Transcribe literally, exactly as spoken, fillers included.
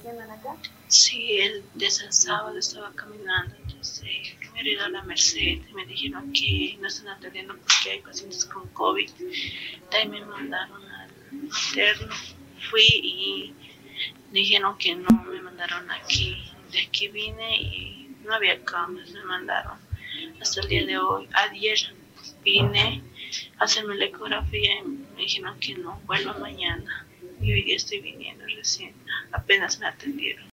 Sí, el de ese sábado estaba caminando, entonces me he ido a la Merced y me dijeron que no están atendiendo porque hay pacientes con COVID. De ahí me mandaron al materno, fui y dijeron que no, me mandaron aquí. De aquí vine y no había camas, me mandaron. Hasta el día de hoy, ayer vine a hacerme la ecografía y me dijeron que no, vuelvo mañana. Y hoy día estoy viniendo recién, apenas me atendieron.